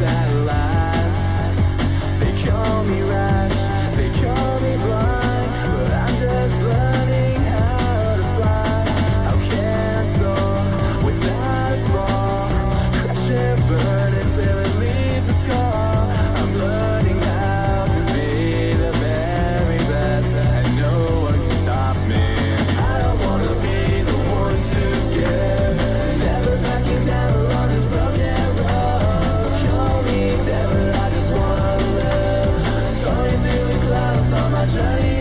at last. They call me rash, they call me blind, but I'm just learning how to fly. How can I soar without a fall? Crash and burn until it leaves a scar. I'm learning how to be the very best, and no one can stop me. I don't wanna be the one to give, never backing down along this broken road. Call me devil, I just wanna live. Soaring through the clouds on my journey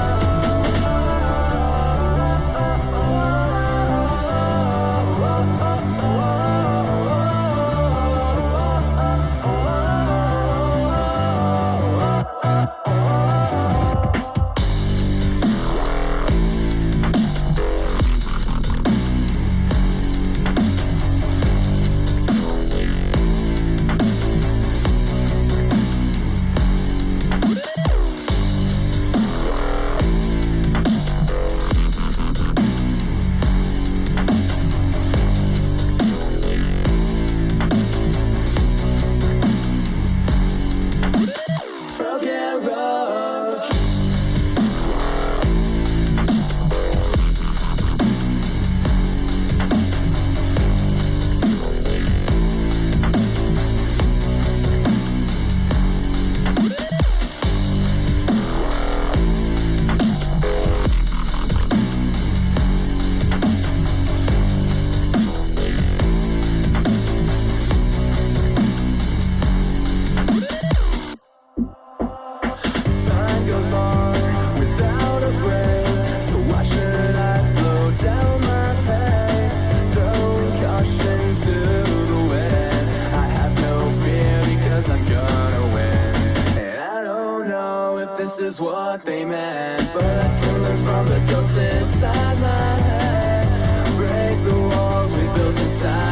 is what they meant, but I can learn from the ghosts inside my head. Break the walls we built inside.